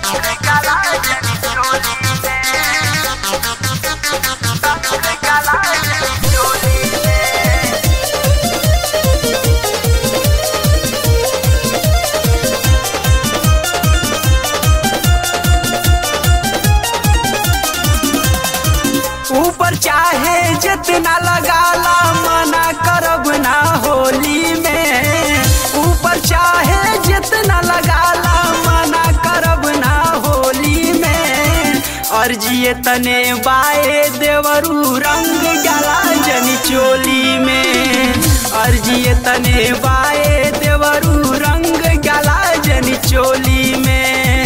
ऊपर चाहे जितना लगाला मना करब ना होली में। ऊपर चाहे जितना लगाला मना करब ना होली में। अर्जिए तने बाए देवरू रंग डाला जनी चोली में। अर्जिए तने बाए देवरू रंग डाला जनी चोली में।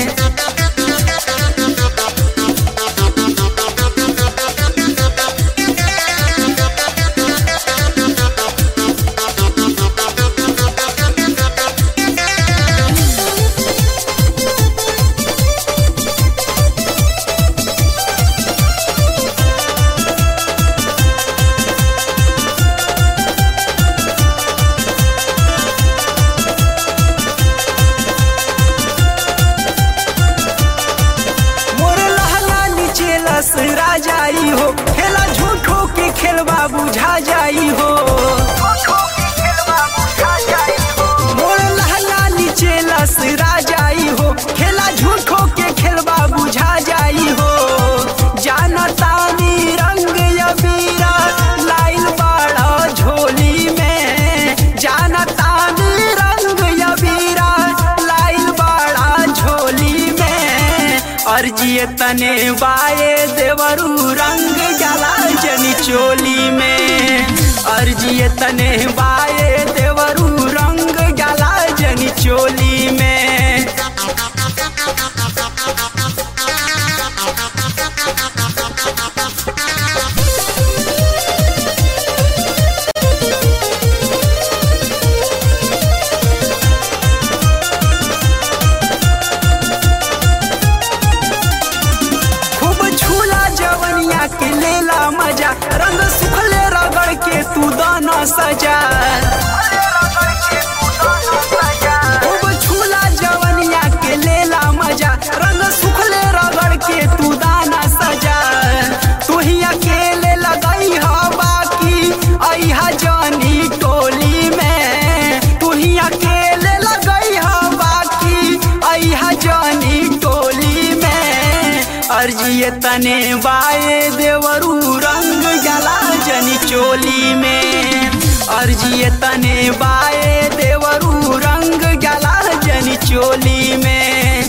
जाई हो खेला झूठो के खेलवा बुझा जाई हो। मोर लहला नीचे लसरा जाई हो खेला झूठो के खेलवा बुझा जाई हो। जानतानी रंग अबीरा लाइल बाड़ा झोली में। जानतानी रंग अबीरा लाइल बाड़ा झोली में। अर्जिए तने बाए देवरू रंग डाला जनी चोली में। अर्जिए तने बाए देवरू रंग डाला जनी चोली में। के लेला मजा रंग सुखले रगड़ के तू दाना सजा। खूब झूला जवनिया के लेला मजा रंग सुखले रगड़ के तू दाना सजा। तू ही अकेले लगई हा बाकी अइहा जानी टोली में। तू ही अकेले लगई हा बाकी अइहा जानी टोली में। अर्जिए तने बाए देवरू रंग डाला जनी चोली में। अर्जिए तने बाए देवरू रंग डाला जनी चोली में।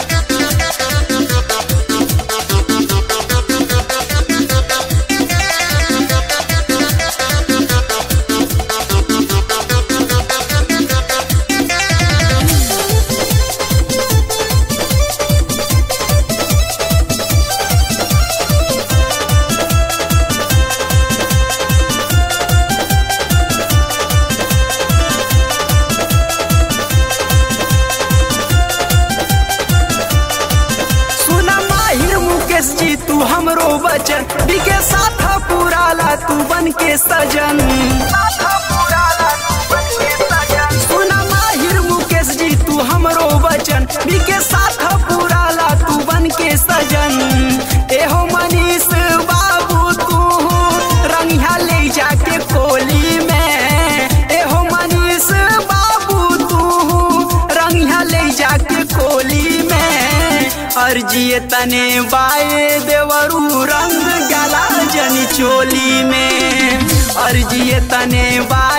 जी तू हमरो बचन बिके साथ पुराला तू बन के सजन। सुना माहिर मुकेश जी तू हमरो बचन बिके साथ पुराला तू बन के सजन। एहो मनीष बाबू तू रंगिया ले जाके कोली में। एहो मनीष बाबू तू रंगिया ले जाके कोली में। अर्जिए तने बाए देवरू रंग डाला जनी चोली में। अर्जिए तने बाए